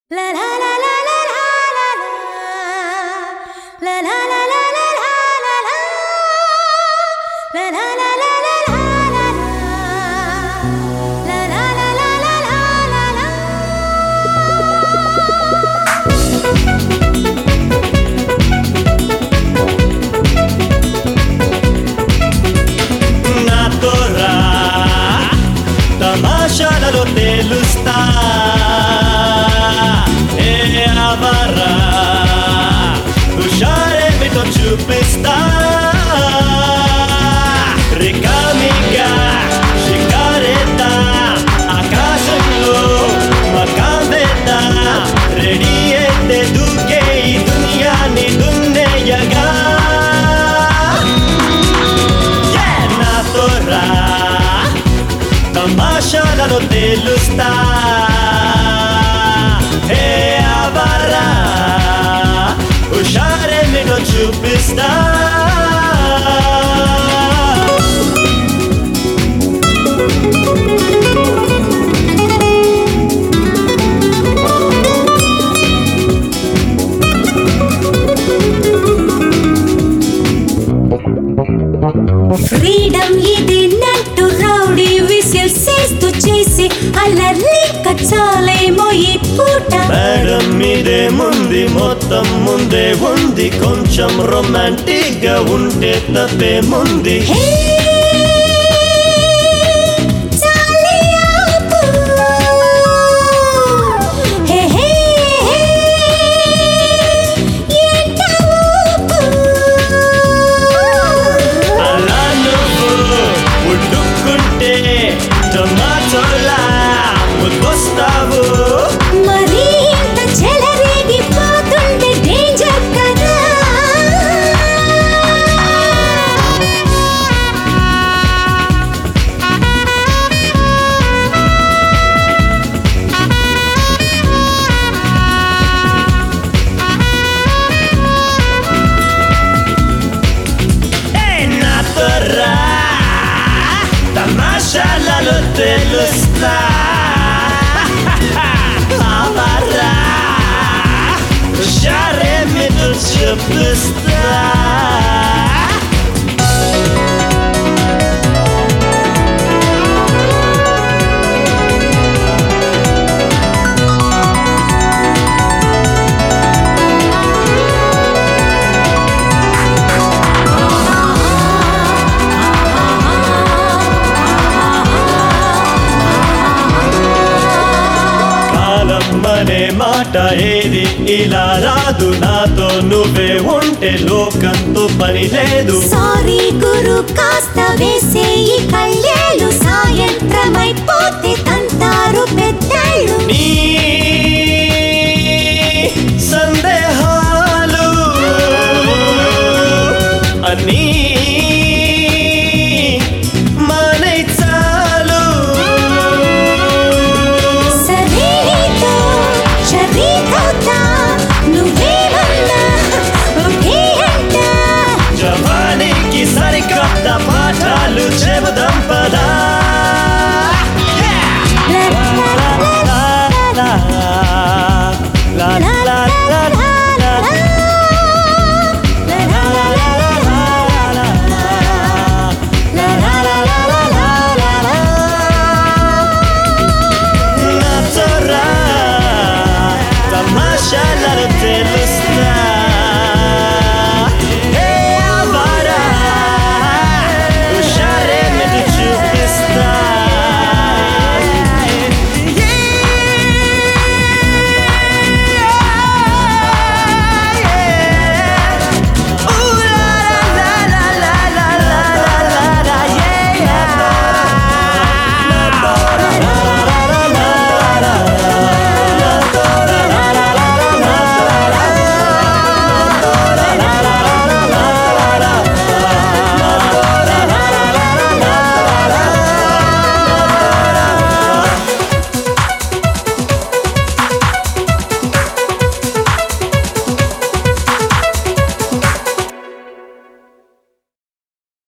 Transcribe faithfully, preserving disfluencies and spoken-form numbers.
తమాషాలలో తేలుస్తా ఏ అవరా హుషారేమిటో చూపిస్తా రికామిగా షికారేద్దా ఆకాశంలో మకావేద్దా రెడీ అయితే దూకే ఈ దునియాని దున్నేయగా నాతో రా తమాషాలలో తేలుస్తా హే అవరా హుషారేమిటో చూపిస్తా ఫ్రీడమ్ ఇది నట్టు రౌడీ విసిల్ చేస్తూ చేసి అల్లర్లి కచ్చాలేమో ఈ పూట మేడం మీదే ముందు మొత్తం ముందే ఉంది కొంచెం రొమాంటిక్ గా ఉంటే తప్పే ముందు హే చాలే ఆపు హే హే హే ఏంట ఊపు అలా నువ్వు ఉడుక్కుంటే టమాటోలా ముద్దొస్తావు మరి ఇంత చెలరేగిపోతుంటే డేంజర్ కదా నాతో రా తమాషాలలో తెలుస్తా అవరా హుషారేమిటో చూపిస్తా అనే మాట ఏది ఇలా రాదు నాతో నువ్వే ఉంటే లోకంతో పని లేదు సారీ గురు కాస్త వేసే ఈ కళ్ళేలు సాయంత్రమైపోతే తంతారు పెద్దళ్ళు నీ సందేహాలు అన్నీ మానే చాలు సరేతో షరీకవుతా నువ్వేమన్నా ఒకే అంట జవానికి సరికొత్త పాఠాలు చెబుదాం పదా లా లా లా లా లా లా లా లా లా